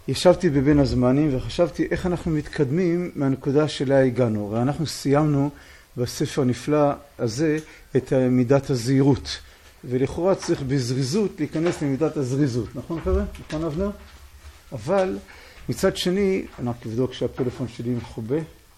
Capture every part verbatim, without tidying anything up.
ישבתי בבין הזמנים וחשבתי איך אנחנו מתקדמים מהנקודה שלה הגענו. ואנחנו סיימנו בספר הנפלא הזה את מידת הזהירות. ולכאורה צריך בזריזות להיכנס למידת הזריזות. נכון חבר'ה? נכון אבנר? אבל מצד שני, אני רק אבדוק שהפלאפון שלי מחובה.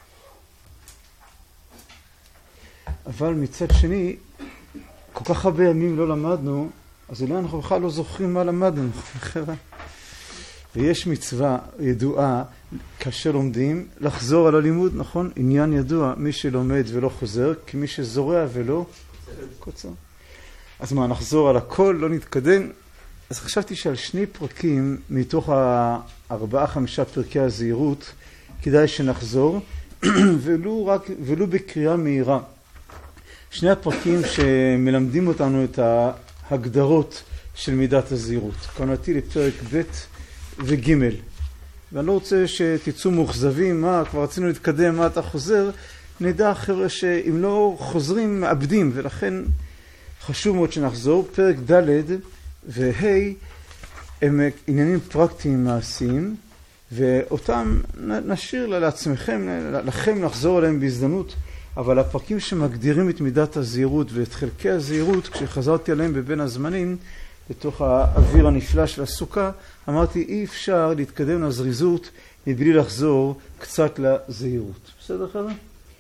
אבל מצד שני, כל כך הרבה ימים לא למדנו, אז אולי אנחנו בכלל לא זוכרים מה למדנו, חבר'ה. ויש מצווה ידועה כאשר לומדים לחזור על הלימוד, נכון? עניין ידוע, מי שלומד ולא חוזר, כי מי שזורע ולא קוצר. אז מה, נחזור על הכל, לא נתקדם? אז חשבתי שעל שני פרקים מתוך הארבעה חמישה פרקי הזהירות כדאי שנחזור, ולו, רק, ולו בקריאה מהירה. שני הפרקים שמלמדים אותנו את ההגדרות של מידת הזהירות. כוונתי לפרק ב' וג'. ואני לא רוצה שתצאו מאוכזבים, מה, כבר רצינו להתקדם, מה אתה חוזר, נדע חבר'ה שאם לא חוזרים מאבדים, ולכן חשוב מאוד שנחזור. פרק ד' וה' הם עניינים פרקטיים מעשיים, ואותם נשאיר לעצמכם, לכם לחזור עליהם בהזדמנות, אבל הפרקים שמגדירים את מידת הזהירות ואת חלקי הזהירות, כשחזרתי עליהם בבין הזמנים, בתוך האוויר הנפלא של הסוכה, אמרתי אי אפשר להתקדם לזריזות מבלי לחזור קצת לזהירות. בסדר חבר'ה?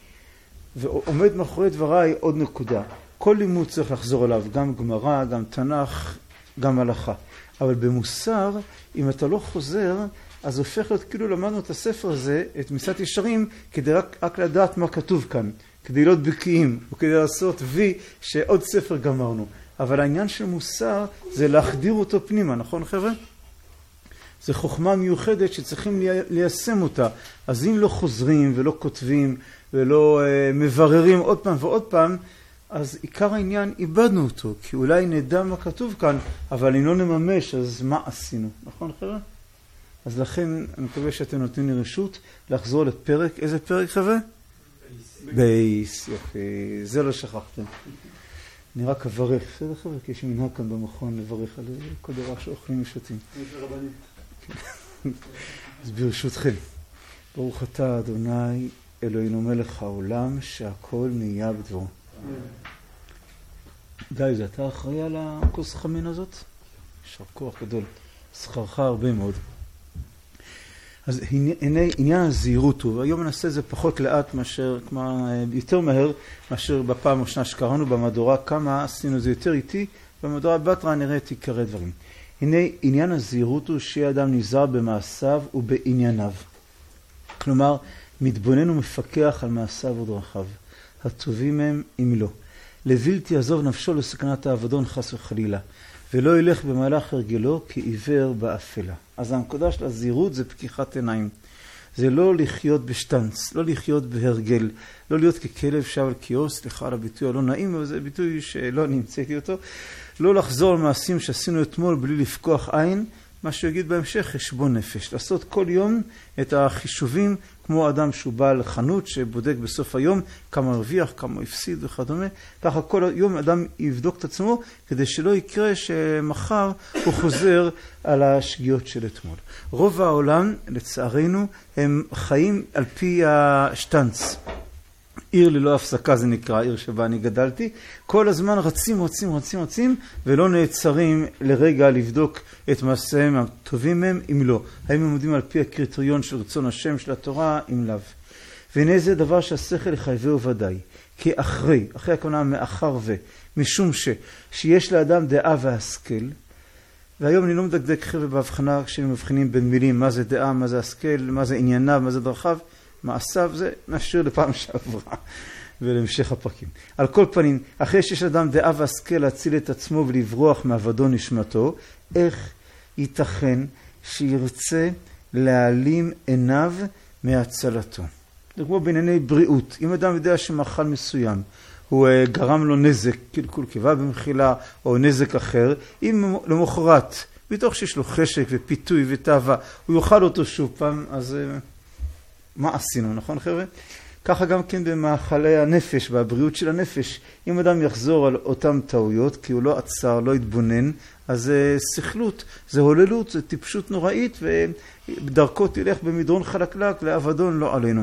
ועומד מאחורי דבריי עוד נקודה. כל לימוד צריך לחזור עליו, גם גמרא, גם תנ"ך, גם הלכה. אבל במוסר, אם אתה לא חוזר, אז הופך להיות כאילו למדנו את הספר הזה, את מסעת ישרים, כדי רק, רק לדעת מה כתוב כאן, כדי להיות בקיאים, או כדי לעשות וי שעוד ספר גמרנו. אבל העניין של מוסר זה להחדיר אותו פנימה, נכון חבר'ה? זה חוכמה מיוחדת שצריכים ליישם אותה. אז אם לא חוזרים ולא כותבים ולא uh, מבררים עוד פעם ועוד פעם, אז עיקר העניין איבדנו אותו, כי אולי נדע מה כתוב כאן, אבל אם לא נממש, אז מה עשינו? נכון חבר'ה? אז לכן אני מקווה שאתם נותנים לי רשות לחזור לפרק. איזה פרק חבר'ה? בייס. בייס, יופי. זה לא שכחתם. אני רק אברך, בסדר חבר'ה? כי יש מנהג כאן במכון לברך על כל דבר שאוכלים ושותים. אז ברשותכם, ברוך אתה אדוני אלוהינו מלך העולם שהכל נהיה בדברו. גיא, זה אתה אחראי על הכוס חמין הזאת? יישר כוח גדול. שכרך הרבה מאוד. אז הנה עניין הזהירות הוא, והיום נעשה זה פחות לאט מאשר, כמו, יותר מהר מאשר בפעם השנה שקראנו במדורה, כמה עשינו זה יותר איטי, במדורה בתרה נראה את עיקרי דברים. הנה עניין הזהירות הוא שיהיה אדם נזהר במעשיו ובענייניו. כלומר, מתבונן ומפקח על מעשיו ודרכיו. הטובים הם אם לא. לבלתי יעזוב נפשו לסכנת האבדון חס וחלילה. ולא ילך במהלך הרגלו כעיוור באפלה. אז הנקודה של הזהירות זה פקיחת עיניים. זה לא לחיות בשטנץ, לא לחיות בהרגל, לא להיות ככלב שב על קיאו, סליחה על הביטוי הלא נעים, אבל זה ביטוי שלא נמצאתי אותו. לא לחזור על מעשים שעשינו אתמול בלי לפקוח עין, מה שיגיד בהמשך חשבון נפש. לעשות כל יום את החישובים כמו אדם שהוא בא לחנות שבודק בסוף היום כמה הרוויח, כמה הפסיד וכדומה. ככה כל יום אדם יבדוק את עצמו כדי שלא יקרה שמחר הוא חוזר על השגיאות של אתמול. רוב העולם לצערנו הם חיים על פי השטנץ. עיר ללא הפסקה זה נקרא, עיר שבה אני גדלתי. כל הזמן רצים, רצים, רצים, רצים, ולא נעצרים לרגע לבדוק את מעשיהם הטובים מהם, אם לא. האם הם עומדים על פי הקריטריון של רצון השם של התורה, אם לאו. והנה זה דבר שהשכל יחייבהו ודאי. כי אחרי, אחרי הכוונה מאחר ו, משום ש, שיש לאדם דעה והשכל, והיום אני לא מדקדק חבר'ה בהבחנה כשאנו מבחינים בין מילים, מה זה דעה, מה זה השכל, מה זה ענייניו, מה זה דרכיו, מעשיו, זה נשאיר לפעם שעברה ולהמשך הפרקים. על כל פנים, אחרי שיש אדם דעה והשכל להציל את עצמו ולברוח מאבדון נשמתו, איך ייתכן שירצה להעלים עיניו מהצלתו? זה כמו בענייני בריאות. אם אדם יודע שמאכל מסוים, הוא גרם לו נזק, קלקול קיבה במחילה, או נזק אחר, אם למחרת, בתוך שיש לו חשק ופיתוי ותאווה, הוא יאכל אותו שוב פעם, אז מה עשינו, נכון חבר'ה? ככה גם כן במאכלי הנפש, בבריאות של הנפש. אם אדם יחזור על אותם טעויות, כי הוא לא עצר, לא התבונן, אז זה שכלות, זה הוללות, זה טיפשות נוראית, ובדרכו תלך במדרון חלקלק, לאבדון לא עלינו.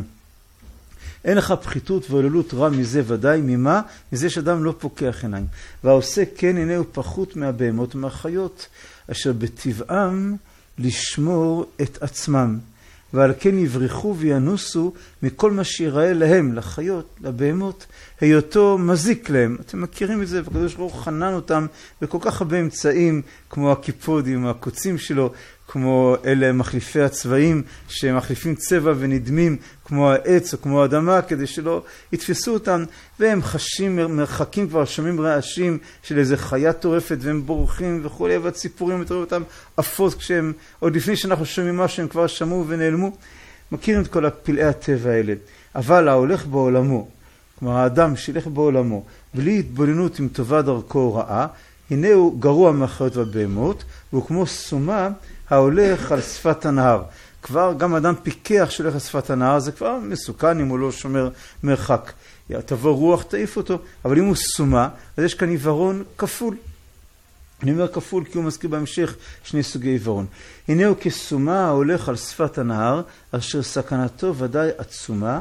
אין לך פחיתות והוללות רע מזה ודאי, ממה? מזה שאדם לא פוקח עיניים. והעושה כן הנה הוא פחות מהבהמות ומהחיות, אשר בטבעם לשמור את עצמם. ועל כן יברחו וינוסו מכל מה שיראה להם, לחיות, לבהמות, היותו מזיק להם. אתם מכירים את זה, והקדוש ברוך הוא חנן אותם בכל כך הרבה אמצעים, כמו הקיפודים, הקוצים שלו, כמו אלה מחליפי הצבעים שמחליפים צבע ונדמים כמו העץ או כמו האדמה, כדי שלא יתפסו אותם, והם חשים מרחקים, כבר שומעים רעשים של איזה חיה טורפת, והם בורחים וכו', והציפורים מתראו אותם עפות, כשהם, עוד לפני שאנחנו שומעים משהו, הם כבר שמעו ונעלמו. מכירים את כל הפלאי הטבע האלה. אבל ההולך בעולמו, כלומר האדם שילך בעולמו, בלי התבוננות עם טובה דרכו או רעה, הנה הוא גרוע מהחיות והבהמות, והוא כמו סומה ההולך על שפת הנהר. כבר גם אדם פיקח שהולך על שפת הנהר, זה כבר מסוכן אם הוא לא שומר מרחק. תבוא רוח, תעיף אותו. אבל אם הוא סומה, אז יש כאן עיוורון כפול. אני אומר כפול כי הוא מזכיר בהמשך שני סוגי עיוורון. הנה הוא כסומה ההולך על שפת הנהר, אשר סכנתו ודאי עצומה,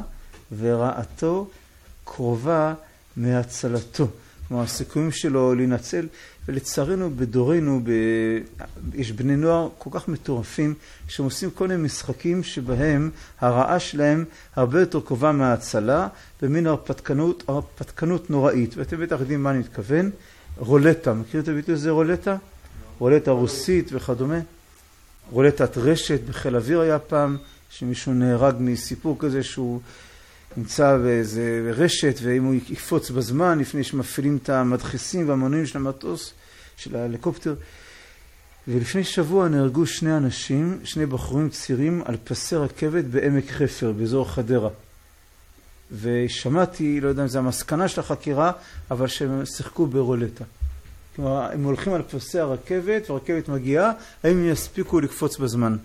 ורעתו קרובה מהצלתו. כלומר, הסיכויים שלו להינצל, ולצערנו בדורנו, ב... יש בני נוער כל כך מטורפים, שהם עושים כל מיני משחקים שבהם הרעה שלהם הרבה יותר קרובה מההצלה, במין הרפתקנות, הרפתקנות נוראית. ואתם בטח יודעים מה אני מתכוון, רולטה. מכיר את הביטוי הזה רולטה? רולטה רוסית וכדומה. רולטת רשת בחיל אוויר היה פעם, שמישהו נהרג מסיפור כזה שהוא נמצא באיזה רשת, ואם הוא יקפוץ בזמן, לפני שמפעילים את המדחסים והמנועים של המטוס, של ההליקופטר. ולפני שבוע נהרגו שני אנשים, שני בחורים צעירים, על פסי רכבת בעמק חפר, באזור חדרה. ושמעתי, לא יודע אם זה המסקנה של החקירה, אבל שהם שיחקו ברולטה. כלומר, הם הולכים על פסי הרכבת, והרכבת מגיעה, האם הם יספיקו לקפוץ בזמן.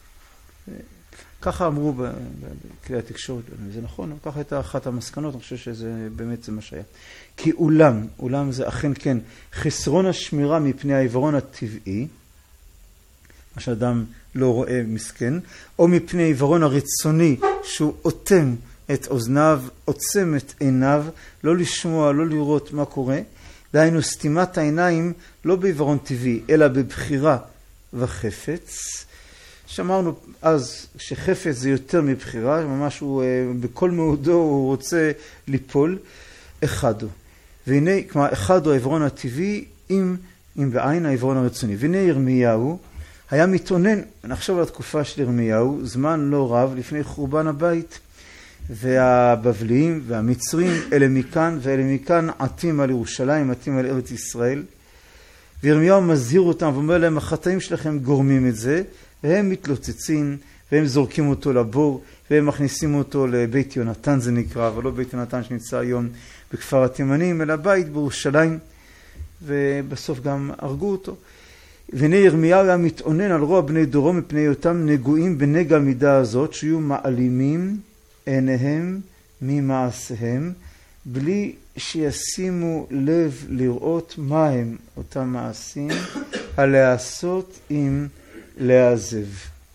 ככה אמרו בכלי התקשורת, זה נכון, ככה הייתה אחת המסקנות, אני חושב שזה באמת זה מה שהיה. כי אולם, אולם זה אכן כן, חסרון השמירה מפני העיוורון הטבעי, מה שאדם לא רואה מסכן, או מפני העיוורון הרצוני, שהוא אוטם את אוזניו, עוצם את עיניו, לא לשמוע, לא לראות מה קורה, דהיינו סתימת העיניים לא בעיוורון טבעי, אלא בבחירה וחפץ. שאמרנו אז שחפץ זה יותר מבחירה, ממש הוא בכל מאודו הוא רוצה ליפול, אחד הוא. והנה, כלומר, אחד הוא העיוורון הטבעי, אם, אם בעין העיוורון הרצוני. והנה ירמיהו היה מתאונן, נחשוב על התקופה של ירמיהו, זמן לא רב לפני חורבן הבית, והבבליים והמצרים, אלה מכאן ואלה מכאן עטים על ירושלים, עטים על ארץ ישראל. וירמיהו מזהיר אותם ואומר להם, החטאים שלכם גורמים את זה, והם מתלוצצים, והם זורקים אותו לבור, והם מכניסים אותו לבית יונתן זה נקרא, אבל לא בית יונתן שנמצא היום בכפר התימנים, אלא בית בירושלים, ובסוף גם הרגו אותו. והנה ירמיהו היה מתאונן על רוע בני דורו מפני היותם נגועים בנגע המידה הזאת, שיהיו מעלימים עיניהם ממעשיהם, בלי שישימו לב לראות מה הם אותם מעשים, הלעשות עם לעזב.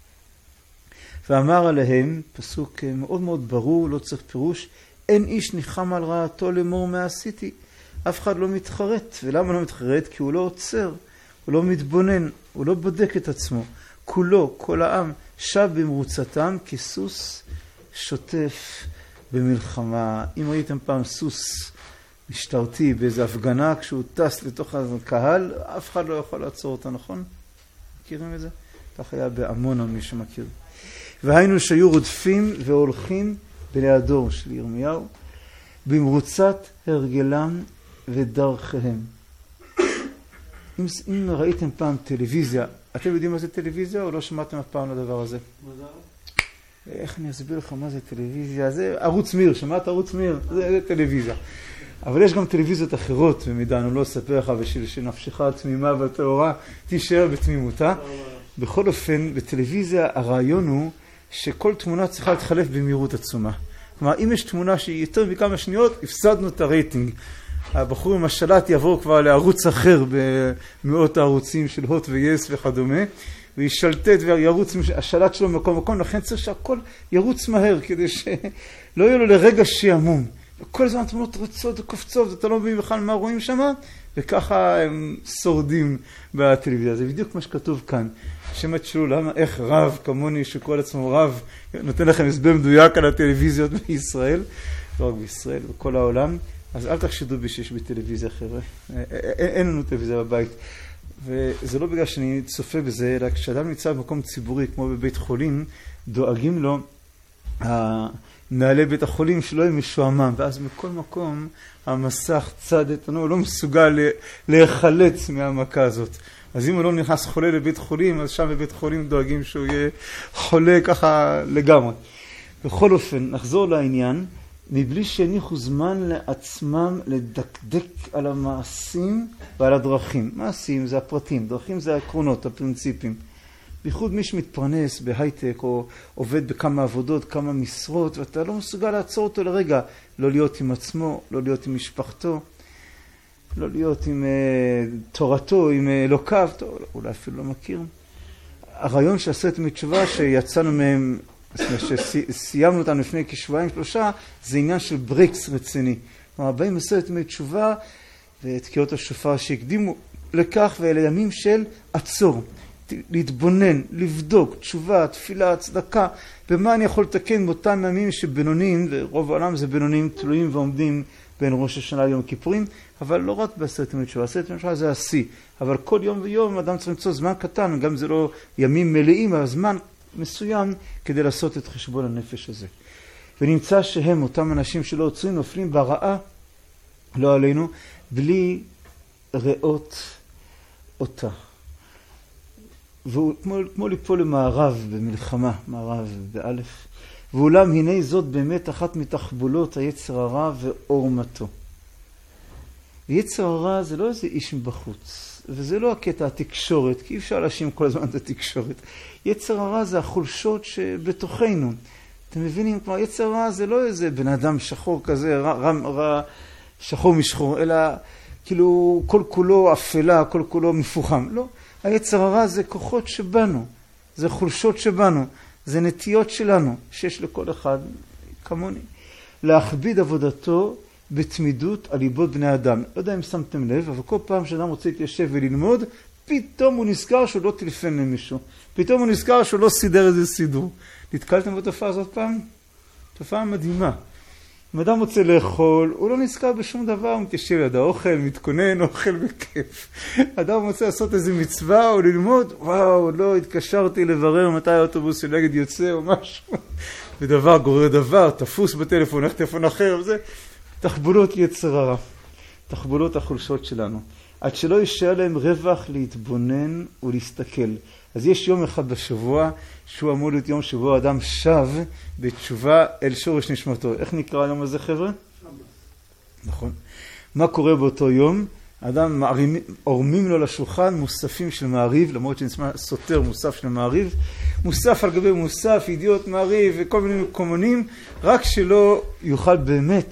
ואמר עליהם, פסוק מאוד מאוד ברור, לא צריך פירוש, אין איש ניחם על רעתו לאמור מה עשיתי. אף אחד לא מתחרט. ולמה לא מתחרט? כי הוא לא עוצר, הוא לא מתבונן, הוא לא בודק את עצמו. כולו, כל העם, שב במרוצתם כסוס שוטף במלחמה. אם ראיתם פעם סוס משטרתי באיזו הפגנה, כשהוא טס לתוך הקהל, אף אחד לא יכול לעצור אותו, נכון? מכירים את זה? כך היה בעמונה, מי שמכיר. והיינו שהיו רודפים והולכים בלידו של ירמיהו, במרוצת הרגלם ודרכיהם. אם, אם ראיתם פעם טלוויזיה, אתם יודעים מה זה טלוויזיה או לא שמעתם אף פעם לדבר הזה? מה זה? איך אני אסביר לך מה זה טלוויזיה? זה ערוץ מיר, שמעת ערוץ מיר? זה, זה טלוויזיה. אבל יש גם טלוויזיות אחרות, במידה, אני לא אספר לך, בשביל שנפשך התמימה והטהורה תישאר בתמימותה. בכל אופן, בטלוויזיה הרעיון הוא שכל תמונה צריכה להתחלף במהירות עצומה. כלומר, אם יש תמונה שהיא יותר מכמה שניות, הפסדנו את הרייטינג. הבחור עם השלט יעבור כבר לערוץ אחר במאות הערוצים של הוט ויס וכדומה, וישלטט וירוץ השלט שלו במקום מקום, לכן צריך שהכל ירוץ מהר, כדי שלא יהיה לו לרגע שעמום. וכל הזמן תמונות רצות וקופצות, אתה לא מבין בכלל מה רואים שם, וככה הם שורדים בטלוויזיה. זה בדיוק מה שכתוב כאן. שמא תשאלו למה, איך רב כמוני שקורא לעצמו רב, נותן לכם הסבר מדויק על הטלוויזיות בישראל, לא רק בישראל, בכל העולם. אז אל תחשדו בי שיש בטלוויזיה, חבר'ה. אין לנו טלוויזיה בבית. וזה לא בגלל שאני צופה בזה, אלא כשאדם נמצא במקום ציבורי, כמו בבית חולים, דואגים לו מנהלי בית החולים שלא יהיה משועמם, ואז מכל מקום המסך צד איתנו, הוא לא מסוגל להיחלץ מהמכה הזאת. אז אם הוא לא נכנס חולה לבית חולים, אז שם בבית חולים דואגים שהוא יהיה חולה ככה לגמרי. בכל אופן, נחזור לעניין, מבלי שהניחו זמן לעצמם לדקדק על המעשים ועל הדרכים. מעשים זה הפרטים, דרכים זה העקרונות, הפרינציפים. בייחוד מי שמתפרנס בהייטק או עובד בכמה עבודות, כמה משרות, ואתה לא מסוגל לעצור אותו לרגע, לא להיות עם עצמו, לא להיות עם משפחתו, לא להיות עם uh, תורתו, עם uh, אלוקיו, אולי אפילו לא מכיר. הרעיון של עשרת ימי תשובה שיצאנו מהם, שסיימנו אותם לפני כשבועיים שלושה, זה עניין של ברקס רציני. כלומר, באים עשרת ימי תשובה ותקיעות השופר שהקדימו לכך, ואלה ימים של עצור, להתבונן, לבדוק, תשובה, תפילה, צדקה, במה אני יכול לתקן באותם ימים שבינוניים, ורוב העולם זה בינוניים תלויים ועומדים בין ראש השנה ליום הכיפורים, אבל לא רק בעשרת ימי תשובה, עשרת ימי תשובה זה השיא, אבל כל יום ויום אדם צריך למצוא זמן קטן, גם זה לא ימים מלאים, אבל זמן מסוים כדי לעשות את חשבון הנפש הזה. ונמצא שהם, אותם אנשים שלא עוצרים, נופלים ברעה, לא עלינו, בלי ראות אותה. והוא כמו, כמו ליפול למערב במלחמה, מערב באלף. ואולם הנה זאת באמת אחת מתחבולות היצר הרע ועורמתו. יצר הרע זה לא איזה איש מבחוץ, וזה לא הקטע התקשורת, כי אי אפשר להאשים כל הזמן את התקשורת. יצר הרע זה החולשות שבתוכנו. אתם מבינים? כלומר, יצר הרע זה לא איזה בן אדם שחור כזה, רע, רע, רע, שחור משחור, אלא כאילו כל כולו אפלה, כל כולו מפוחם. לא. היצר הרע זה כוחות שבנו, זה חולשות שבנו, זה נטיות שלנו, שיש לכל אחד כמוני. להכביד עבודתו בתמידות על ליבות בני אדם. לא יודע אם שמתם לב, אבל כל פעם שאדם רוצה להתיישב וללמוד, פתאום הוא נזכר שהוא לא טלפן למישהו. פתאום הוא נזכר שהוא לא סידר איזה סידור. נתקלתם בתופעה הזאת פעם? תופעה מדהימה. אם אדם רוצה לאכול, הוא לא נזכר בשום דבר, הוא מתיישב ליד האוכל, מתכונן, אוכל בכיף. אדם רוצה לעשות איזה מצווה או ללמוד, וואו, לא התקשרתי לברר מתי האוטובוס של אגד יוצא או משהו. ודבר גורר דבר, תפוס בטלפון, איך טלפון אחר, וזה תחבולות יצר הרע, תחבולות החולשות שלנו. עד שלא יישאר להם רווח להתבונן ולהסתכל. אז יש יום אחד בשבוע, שהוא אמור להיות יום שבוע אדם שב בתשובה אל שורש נשמתו. איך נקרא היום הזה, חבר'ה? נכון. מה קורה באותו יום? אדם עורמים לו לשולחן מוספים של מעריב, למרות שנשמע סותר מוסף של מעריב, מוסף על גבי מוסף, ידיעות מעריב וכל מיני מקומונים, רק שלא יוכל באמת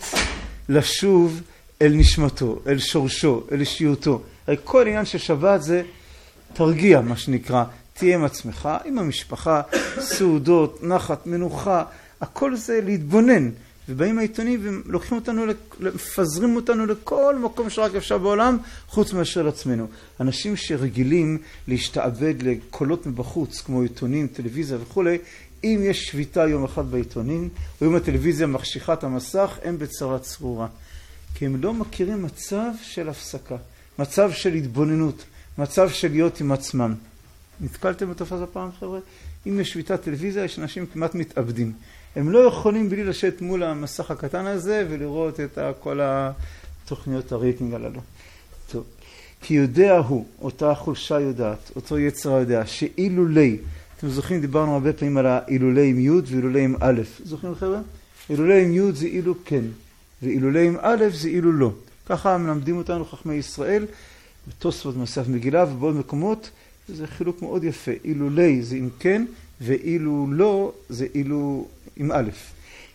לשוב אל נשמתו, אל שורשו, אל אישיותו. הרי כל עניין של שבת זה תרגיע, מה שנקרא, תהיה עם עצמך, עם המשפחה, סעודות, נחת, מנוחה, הכל זה להתבונן. ובאים העיתונים ולוקחים אותנו, מפזרים אותנו לכל מקום שרק אפשר בעולם, חוץ מאשר לעצמנו. אנשים שרגילים להשתעבד לקולות מבחוץ, כמו עיתונים, טלוויזיה וכו', אם יש שביתה יום אחד בעיתונים, או אם הטלוויזיה מחשיכה את המסך, הם בצרה צרורה. כי הם לא מכירים מצב של הפסקה, מצב של התבוננות, מצב של להיות עם עצמם. נתקלתם בתופעה זו פעם, חבר'ה? אם יש שביתת טלוויזיה, יש אנשים כמעט מתאבדים. הם לא יכולים בלי לשבת מול המסך הקטן הזה ולראות את כל התוכניות הרייטינג הללו. טוב. כי יודע הוא, אותה חולשה יודעת, אותו יצר יודע, שאילולי, אתם זוכרים, דיברנו הרבה פעמים על האילולי עם י' ואילולי עם א'. זוכרים, חבר'ה? אילולי עם י' זה אילו כן, ואילולי עם א' זה אילו לא. ככה מלמדים אותנו חכמי ישראל, בתוספות מסף מגילה ובעוד מקומות, זה חילוק מאוד יפה. אילולי זה עם כן, ואילו לא זה אילו עם א'.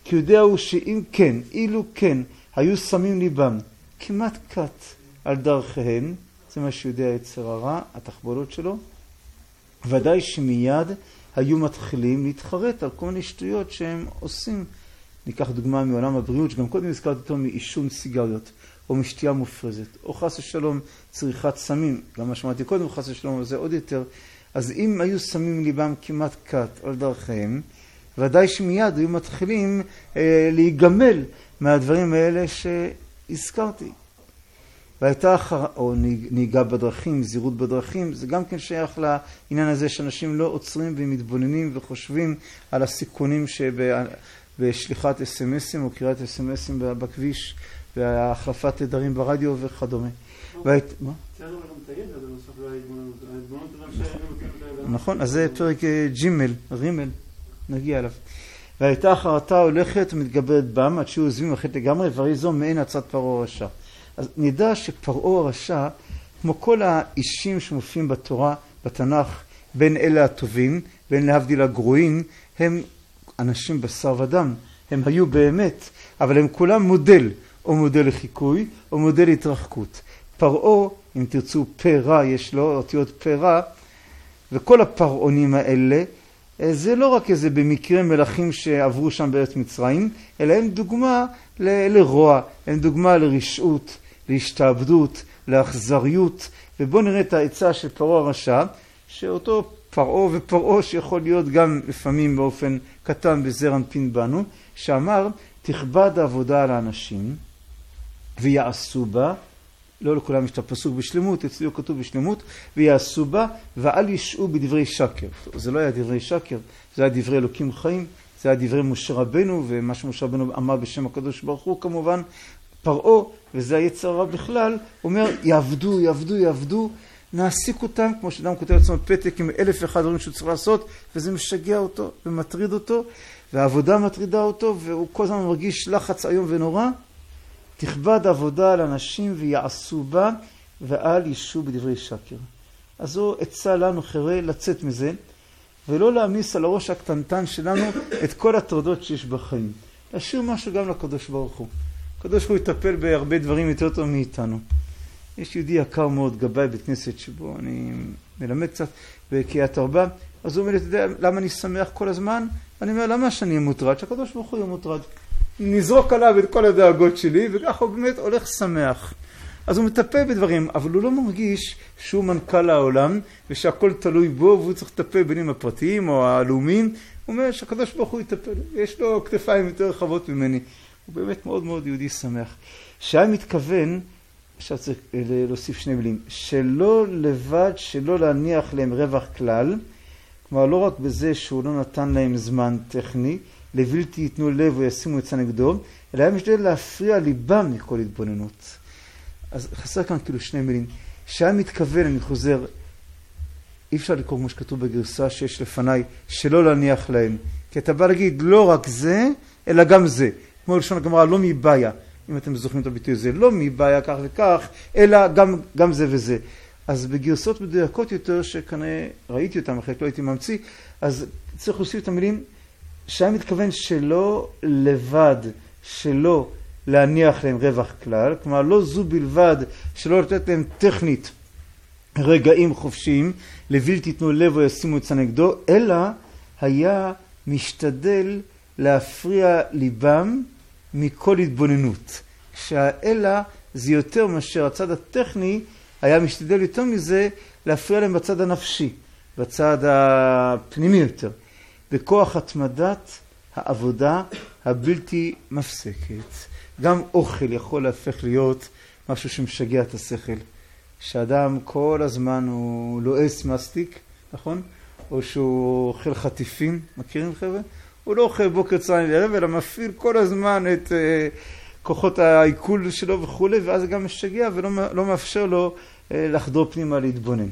כי יודע הוא שאם כן, אילו כן, היו שמים ליבם כמעט קט על דרכיהם, זה מה שיודע יצר הרע, התחבולות שלו, ודאי שמיד היו מתחילים להתחרט על כל מיני שטויות שהם עושים. ניקח דוגמה מעולם הבריאות, שגם קודם הזכרתי אותו מעישון סיגריות, או משתייה מופרזת, או חס ושלום צריכת סמים, גם מה שמעתי קודם, חס ושלום זה עוד יותר. אז אם היו שמים ליבם כמעט קט על דרכיהם, ודאי שמיד היו מתחילים אה, להיגמל מהדברים האלה שהזכרתי. והייתה אחר, או נהיגה בדרכים, זהירות בדרכים, זה גם כן שייך לעניין הזה שאנשים לא עוצרים ומתבוננים וחושבים על הסיכונים שבשליחת אס-אם-אסים או קריאת אס-אם-אסים בכביש והחלפת תדרים ברדיו וכדומה. מה? נכון, אז זה פרק ג'ימל, רימל, נגיע אליו. והייתה אחרתה הולכת ומתגברת בם עד שהוא עוזבים אחרת לגמרי, והרי זו מעין עצת פרעה הרשע. אז נדע שפרעה הרשע, כמו כל האישים שמופיעים בתורה, בתנ"ך, בין אלה הטובים, בין להבדיל הגרועים, הם אנשים בשר ודם. הם היו באמת, אבל הם כולם מודל, או מודל לחיקוי, או מודל להתרחקות. פרעה, אם תרצו פה רע, יש לו אותיות פה רע, וכל הפרעונים האלה, זה לא רק איזה במקרה מלכים שעברו שם בארץ מצרים, אלא הם דוגמה ל- לרוע, הם דוגמה לרשעות, להשתעבדות, לאכזריות. ובואו נראה את העצה של פרעה הרשע, שאותו פרעה ופרעה שיכול להיות גם לפעמים באופן קטן בזר אנפין בנו, שאמר, תכבד העבודה על האנשים ויעשו בה, לא לכולם יש את הפסוק בשלמות, אצלי הוא כתוב בשלמות, ויעשו בה ואל ישעו בדברי שקר. זה לא היה דברי שקר, זה היה דברי אלוקים חיים, זה היה דברי משה רבנו, ומה שמשה רבנו אמר בשם הקדוש ברוך הוא כמובן, פרעה, וזה היצר הרע בכלל, אומר יעבדו, יעבדו, יעבדו, נעסיק אותם, כמו שאדם כותב לעצמו פתק עם אלף ואחד דברים שהוא צריך לעשות, וזה משגע אותו ומטריד אותו, והעבודה מטרידה אותו, והוא כל הזמן מרגיש לחץ איום ונורא. תכבד עבודה על אנשים ויעשו בה, ואל ישעו בדברי שקר. אז זו עצה לנו חבר'ה לצאת מזה, ולא להעמיס על הראש הקטנטן שלנו את כל הטרדות שיש בחיים. להשאיר משהו גם לקדוש ברוך הוא. הקדוש ברוך הוא יטפל בהרבה דברים יותר טוב מאיתנו. יש יהודי יקר מאוד, גבאי בית כנסת שבו אני מלמד קצת בקריאת ארבע, אז הוא אומר, אתה יודע, למה אני שמח כל הזמן? אני אומר, למה שאני אהיה מוטרד? שהקדוש ברוך הוא יהיה מוטרד. נזרוק עליו את כל הדאגות שלי, וככה הוא באמת הולך שמח. אז הוא מטפל בדברים, אבל הוא לא מרגיש שהוא מנכ"ל העולם, ושהכל תלוי בו, והוא צריך לטפל בינים הפרטיים או הלאומיים. הוא אומר שהקדוש ברוך הוא יטפל. יש לו כתפיים יותר רחבות ממני. הוא באמת מאוד מאוד יהודי שמח. שהיה מתכוון, עכשיו צריך להוסיף שני מילים, שלא לבד, שלא להניח להם רווח כלל, כלומר לא רק בזה שהוא לא נתן להם זמן טכני, לבלתי ייתנו לב וישימו עצה נגדו, אלא היה משתדל להפריע ליבם מכל התבוננות. אז חסר כאן כאילו שני מילים. שהיה מתכוון, אני חוזר, אי אפשר לקרוא כמו שכתוב בגרסה שיש לפניי, שלא להניח להם. כי אתה בא להגיד לא רק זה, אלא גם זה. כמו לשון הגמרא, לא מבעיה, אם אתם זוכרים את הביטוי הזה, לא מבעיה כך וכך, אלא גם, גם זה וזה. אז בגרסות מדויקות יותר, שכנראה ראיתי אותם, אחרי לא הייתי ממציא, אז צריך להוסיף את המילים, שהיה מתכוון שלא לבד, שלא להניח להם רווח כלל, כלומר לא זו בלבד שלא לתת להם טכנית רגעים חופשיים, לבלתי ייתנו לב או ישימו עצה נגדו, אלא היה משתדל להפריע ליבם מכל התבוננות. כשהאלא זה יותר מאשר הצד הטכני, היה משתדל יותר מזה להפריע להם בצד הנפשי, בצד הפנימי יותר. בכוח התמדת העבודה הבלתי מפסקת. גם אוכל יכול להפך להיות משהו שמשגע את השכל. שאדם כל הזמן הוא לועס מסטיק, נכון? או שהוא אוכל חטיפים, מכירים חבר'ה? הוא לא אוכל בוקר צהריים לערב, אלא מפעיל כל הזמן את uh, כוחות העיכול שלו וכו', ואז זה גם משגע ולא לא מאפשר לו uh, לחדור פנימה להתבונן.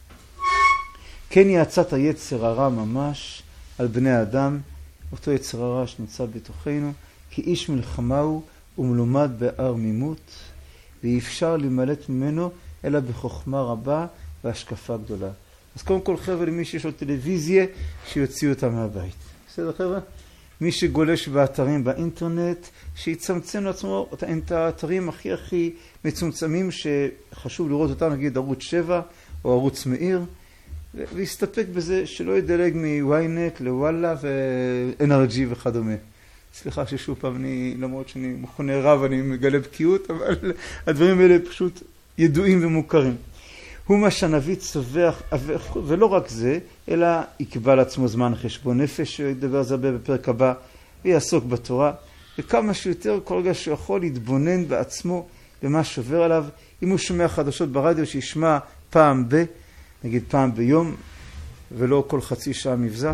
כן היא עצת היצר הרע ממש על בני האדם, אותו יצר הרע שנמצא בתוכנו, כי איש מלחמה הוא ומלומד בערמימות, ואי אפשר להימלט ממנו אלא בחוכמה רבה והשקפה גדולה. אז קודם כל חבר'ה, למי שיש לו טלוויזיה, שיוציאו אותה מהבית. בסדר חבר'ה? מי שגולש באתרים באינטרנט, שיצמצם לעצמו את האתרים הכי הכי מצומצמים שחשוב לראות אותם, נגיד ערוץ שבע או ערוץ מאיר, ויסתפק בזה שלא ידלג מוויינט לוואלה ו-אן אר ג'י וכדומה. סליחה ששוב פעם, אני, למרות שאני מכונה רב, אני מגלה בקיאות, אבל הדברים האלה פשוט ידועים ומוכרים. הוא מה שהנביא צווח, ולא רק זה, אלא יקבע לעצמו זמן חשבון נפש, שידבר על זה הרבה בפרק הבא, ויעסוק בתורה, וכמה שיותר כל רגע שהוא יכול להתבונן בעצמו במה שעובר עליו. אם הוא שומע חדשות ברדיו, שישמע פעם ב, נגיד פעם ביום, ולא כל חצי שעה מבזק.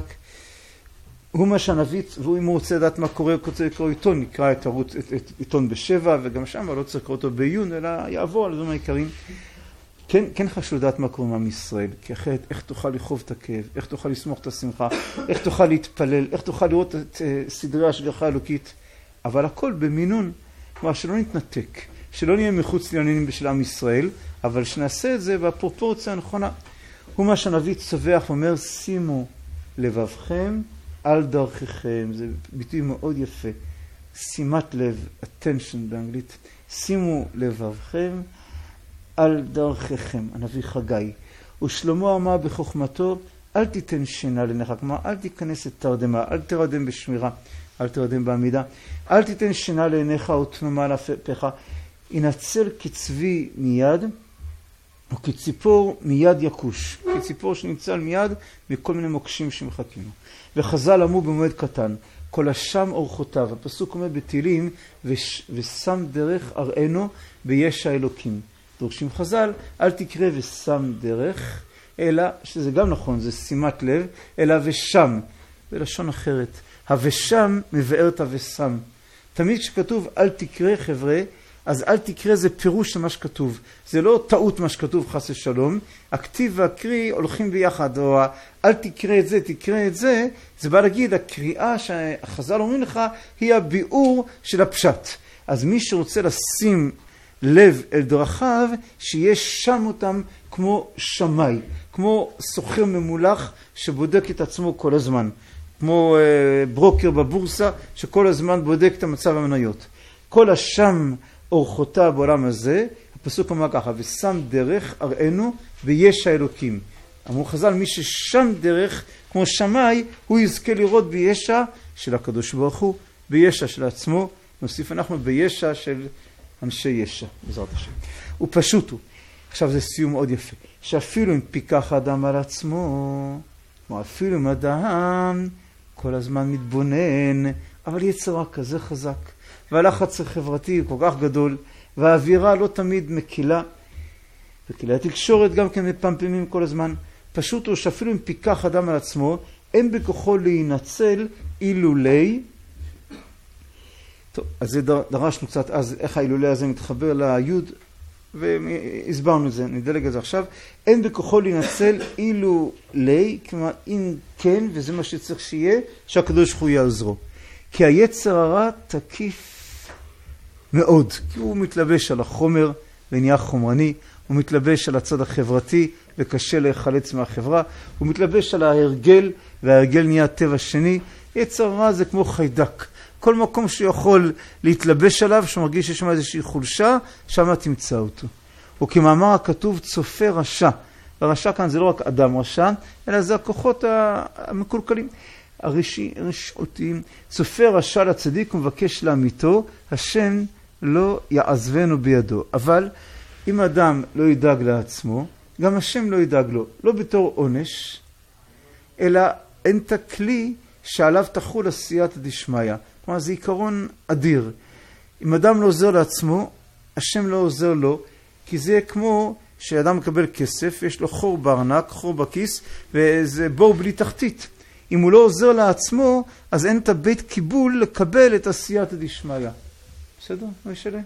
הוא מה שהנביא, ואם הוא רוצה לדעת מה קורה, הוא רוצה לקרוא עיתון, נקרא את, ערוץ, את, את עיתון בשבע, וגם שם לא צריך לקרוא אותו בעיון, אלא יעבור על דברים העיקריים. כן, כן חשוב לדעת מה קורה עם ישראל, כי אחרת איך תוכל לכאוב את הכאב, איך תוכל לסמוך את השמחה, איך תוכל להתפלל, איך תוכל לראות את uh, סדרי ההשגחה האלוקית, אבל הכל במינון, כלומר שלא נתנתק, שלא נהיה מחוץ לעניינים של עם ישראל, אבל שנעשה את זה בפרופורציה הנכונה. הוא מה שהנביא צווח ואומר, שימו לבבכם על דרככם, זה ביטוי מאוד יפה, שימת לב, attention באנגלית, שימו לבבכם על דרככם, הנביא חגי. ושלמה אמר בחוכמתו, אל תיתן שינה לעיניך, כלומר, אל תיכנס לתרדמה, אל תרדם בשמירה, אל תרדם בעמידה, אל תיתן שינה לעיניך ותנומה לפיך, ינצל כצבי מיד, או כציפור מיד יקוש, כציפור שנמצא מיד מכל מיני מוקשים שמחכים לו. וחז"ל אמרו במועד קטן, כל השם אורחותיו, הפסוק אומר בתהילים, ושם דרך אראנו בישע אלוקים. דורשים חז"ל, אל תקרא ושם דרך, אלא, שזה גם נכון, זה שימת לב, אלא ושם, בלשון אחרת. הושם מבאר את הושם. תמיד כשכתוב אל תקרא חבר'ה, אז אל תקרא זה פירוש של מה שכתוב. זה לא טעות מה שכתוב חס ושלום. הכתיב והקריא הולכים ביחד, או אל תקרא את זה, תקרא את זה, זה בא להגיד, הקריאה שהחז"ל אומרים לך, היא הביאור של הפשט. אז מי שרוצה לשים לב אל דרכיו, שיש שם אותם כמו שמאי, כמו סוחר ממולח שבודק את עצמו כל הזמן, כמו אה, ברוקר בבורסה שכל הזמן בודק את המצב המניות. כל השם אורחותיו בעולם הזה, הפסוק אומר ככה, ושם דרך אראנו בישע אלוקים. אמרו חז"ל, מי ששם דרך כמו שמאי, הוא יזכה לראות בישע של הקדוש ברוך הוא, בישע של עצמו, נוסיף אנחנו בישע של אנשי ישע, בעזרת השם. הוא פשוט הוא. עכשיו זה סיום מאוד יפה. שאפילו אם פיקח האדם על עצמו, או אפילו אם אדם כל הזמן מתבונן, אבל יצר כזה חזק, והלחץ החברתי כל כך גדול, והאווירה לא תמיד מקילה, וכלי התקשורת גם כן מפמפמים כל הזמן. פשוט הוא שאפילו אם פיקח אדם על עצמו, אין בכוחו להינצל אילולי, טוב, אז זה דרשנו קצת, אז איך האילולי הזה מתחבר ליוד, והסברנו את זה, נדלג את זה עכשיו. אין בכוחו להינצל אילולי, כלומר אם כן, וזה מה שצריך שיהיה, שהקדוש ברוך הוא יעזרו. כי היצר הרע תקיף מאוד, כי הוא מתלבש על החומר ונהיה חומרני, הוא מתלבש על הצד החברתי וקשה להיחלץ מהחברה, הוא מתלבש על ההרגל וההרגל נהיה טבע שני. יצר הרע זה כמו חיידק. כל מקום שיכול להתלבש עליו, שמרגיש שיש שם איזושהי חולשה, שם תמצא אותו. וכמאמר הכתוב צופה רשע. הרשע כאן זה לא רק אדם רשע, אלא זה הכוחות המקולקלים. הרשעותיים. צופה רשע לצדיק ומבקש לאמיתו, השם לא יעזבנו בידו. אבל אם אדם לא ידאג לעצמו, גם השם לא ידאג לו. לא בתור עונש, אלא אין תכלי שעליו תחול עשיית דשמיא. כלומר, זה עיקרון אדיר. אם אדם לא עוזר לעצמו, השם לא עוזר לו, כי זה כמו שאדם מקבל כסף, יש לו חור בארנק, חור בכיס, וזה בור בלי תחתית. אם הוא לא עוזר לעצמו, אז אין את הבית קיבול לקבל את עשיית דשמיא. בסדר? מה ישאלה?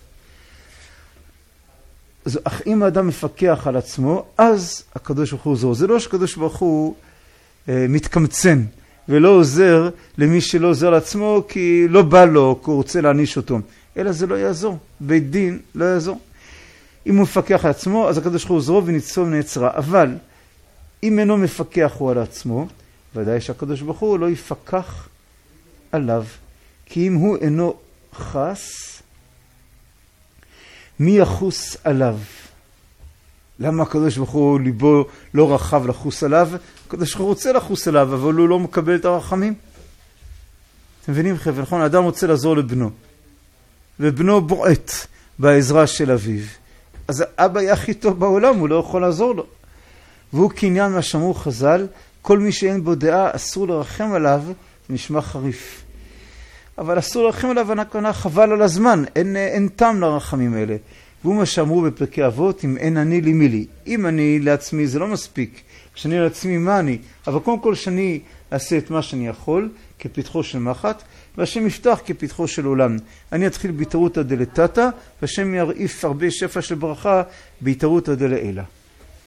אז אך אם האדם מפקח על עצמו, אז הקדוש ברוך הוא עוזר. זה לא שהקדוש ברוך הוא אה, מתקמצן, ולא עוזר למי שלא עוזר לעצמו כי לא בא לו, כי הוא רוצה להעניש אותו. אלא זה לא יעזור. בית דין לא יעזור. אם הוא מפקח על עצמו, אז הקדוש ברוך הוא עוזרו וניצול מן. אבל אם אינו מפקח הוא על עצמו, ודאי שהקדוש ברוך הוא לא יפקח עליו, כי אם הוא אינו חס, מי יחוס עליו? למה הקדוש ברוך הוא ליבו לא רחב לחוס עליו? הקדוש ברוך הוא רוצה לחוס עליו, אבל הוא לא מקבל את הרחמים. אתם מבינים חבר'ה, נכון? האדם רוצה לעזור לבנו, ובנו בועט בעזרה של אביו. אז האבא יהיה הכי טוב בעולם, הוא לא יכול לעזור לו. והוא קניין מה שאמרו חז"ל, כל מי שאין בו דעה אסור לרחם עליו, נשמע חריף. אבל אסור לרחם עליו, הנקונה חבל על הזמן, אין, אין טעם לרחמים האלה. והוא מה שאמרו בפרקי אבות, אם אין אני לי מי לי. אם אני לעצמי זה לא מספיק, כשאני לעצמי מה אני, אבל קודם כל שאני אעשה את מה שאני יכול, כפתחו של מחט, והשם יפתח כפתחו של עולם. אני אתחיל בהתערותא דלתתא, והשם ירעיף הרבה שפע של ברכה בהתערותא דלעילא.